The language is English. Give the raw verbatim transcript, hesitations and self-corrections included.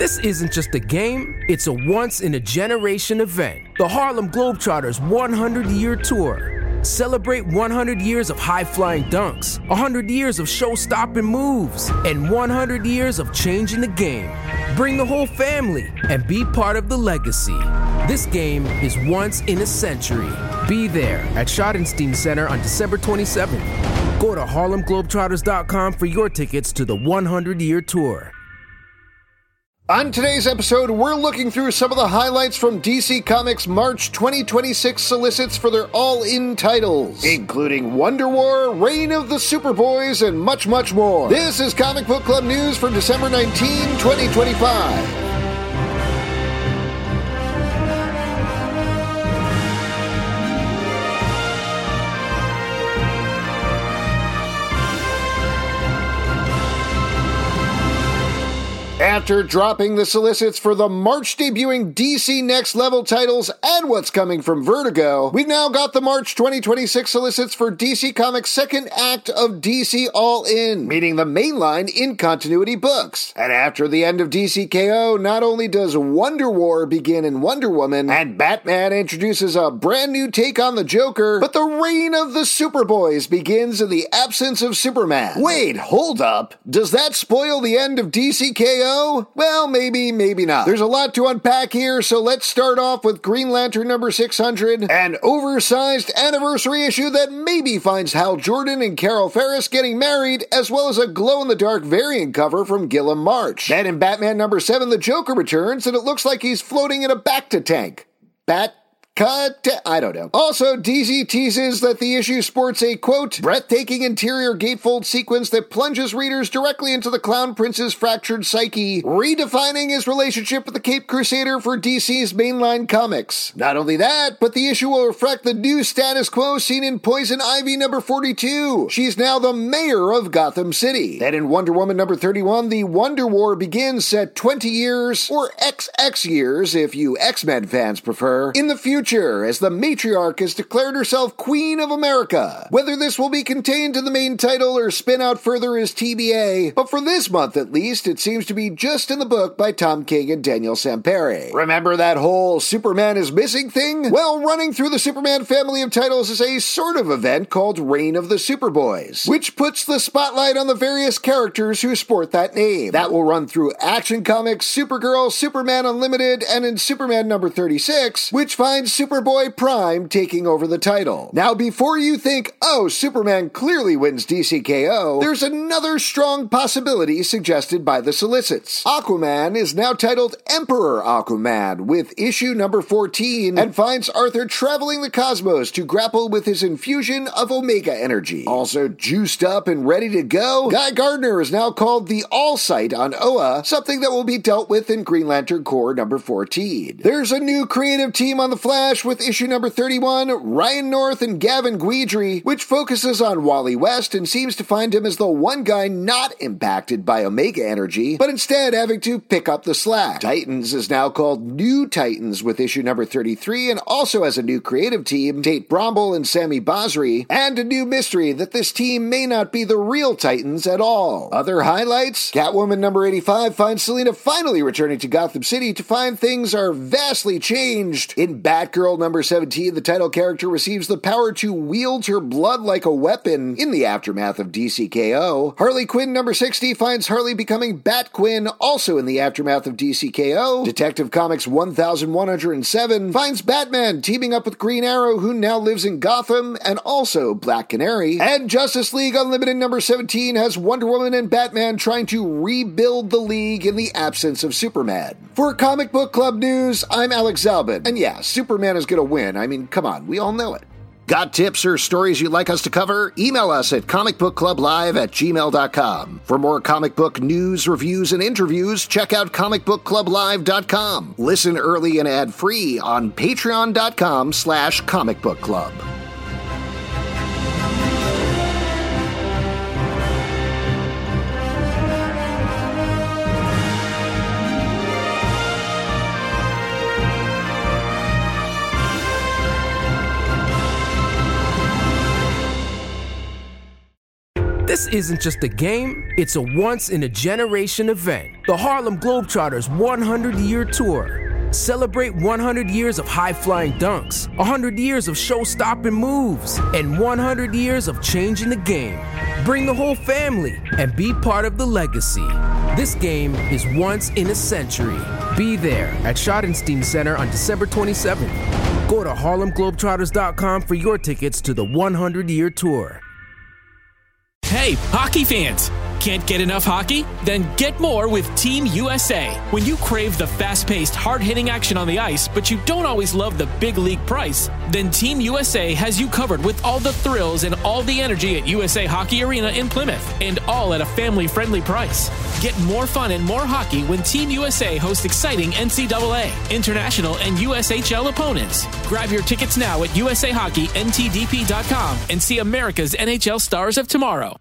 This isn't just a game, it's a once-in-a-generation event. The Harlem Globetrotters one hundred year Tour. Celebrate one hundred years of high-flying dunks, one hundred years of show-stopping moves, and one hundred years of changing the game. Bring the whole family and be part of the legacy. This game is once in a century. Be there at Schottenstein Center on December twenty-seventh. Go to Harlem Globetrotters dot com for your tickets to the one hundred year Tour. On today's episode, we're looking through some of the highlights from D C Comics' March twenty twenty-six solicits for their all-in titles, including Wonder War, Reign of the Superboys, and much, much more. This is Comic Book Club News for December nineteenth, twenty twenty-five. After dropping the solicits for the March debuting D C Next Level titles and what's coming from Vertigo, we've now got the March twenty twenty-six solicits for D C Comics' second act of D C All In, meaning the mainline in-continuity books. And after the end of D C K O, not only does Wonder War begin in Wonder Woman, and Batman introduces a brand new take on the Joker, but the reign of the Superboys begins in the absence of Superman. Wait, hold up. Does that spoil the end of D C K O? Well, maybe, maybe not. There's a lot to unpack here, so let's start off with Green Lantern number six hundred, an oversized anniversary issue that maybe finds Hal Jordan and Carol Ferris getting married, as well as a glow-in-the-dark variant cover from Gilliam March. Then in Batman number seven, the Joker returns, and it looks like he's floating in a Bacta tank. Bat... Cut. I don't know. Also, D C teases that the issue sports a, quote, breathtaking interior gatefold sequence that plunges readers directly into the Clown Prince's fractured psyche, redefining his relationship with the Cape Crusader for D C's mainline comics. Not only that, but the issue will reflect the new status quo seen in Poison Ivy number forty-two. She's now the mayor of Gotham City. Then in Wonder Woman number thirty-one, the Wonder War begins set twenty years, or X X years if you X-Men fans prefer, in the future, as the matriarch has declared herself Queen of America. Whether this will be contained to the main title or spin out further is T B A, but for this month at least, it seems to be just in the book by Tom King and Daniel Sampere. Remember that whole Superman is missing thing? Well, running through the Superman family of titles is a sort of event called Reign of the Superboys, which puts the spotlight on the various characters who sport that name. That will run through Action Comics, Supergirl, Superman Unlimited, and in Superman number thirty-six, which finds Superboy Prime taking over the title. Now, before you think, oh, Superman clearly wins D C K O, there's another strong possibility suggested by the solicits. Aquaman is now titled Emperor Aquaman with issue number fourteen and finds Arthur traveling the cosmos to grapple with his infusion of Omega energy. Also juiced up and ready to go, Guy Gardner is now called the All-Sight on Oa, something that will be dealt with in Green Lantern Corps number fourteen. There's a new creative team on the Flash with issue number thirty-one, Ryan North and Gavin Guidry, which focuses on Wally West and seems to find him as the one guy not impacted by Omega energy, but instead having to pick up the slack. Titans is now called New Titans with issue number thirty-three and also has a new creative team, Tate Bromble and Sammy Basri, and a new mystery that this team may not be the real Titans at all. Other highlights? Catwoman number eighty-five finds Selina finally returning to Gotham City to find things are vastly changed. In Bat Batgirl number seventeen, the title character receives the power to wield her blood like a weapon in the aftermath of D C K O. Harley Quinn number sixty finds Harley becoming Bat Quinn, also in the aftermath of D C K O. Detective Comics one thousand one hundred seven finds Batman teaming up with Green Arrow, who now lives in Gotham, and also Black Canary. And Justice League Unlimited number seventeen has Wonder Woman and Batman trying to rebuild the League in the absence of Superman. For Comic Book Club News, I'm Alex Zalbin, and yeah, Superman is gonna win. I mean, come on, we all know it. Got tips or stories you'd like us to cover? Email us at comic book club live at gmail dot com. For more comic book news, reviews, and interviews, check out comic book club live dot com. Listen early and ad-free on patreon dot com slash comic book club. This This isn't just a game, it's a once-in-a-generation event. The Harlem Globetrotters one hundred year Tour. Celebrate one hundred years of high-flying dunks, one hundred years of show-stopping moves, and one hundred years of changing the game. Bring the whole family and be part of the legacy. This game is once in a century. Be there at Schottenstein Center on December twenty-seventh. Go to Harlem Globetrotters dot com for your tickets to the one hundred year Tour. Hey, hockey fans! Can't get enough hockey? Then get more with Team U S A. When you crave the fast-paced, hard-hitting action on the ice, but you don't always love the big league price, then Team U S A has you covered with all the thrills and all the energy at U S A Hockey Arena in Plymouth, and all at a family-friendly price. Get more fun and more hockey when Team U S A hosts exciting N C double A, international, and U S H L opponents. Grab your tickets now at U S A Hockey N T D P dot com and see America's N H L stars of tomorrow.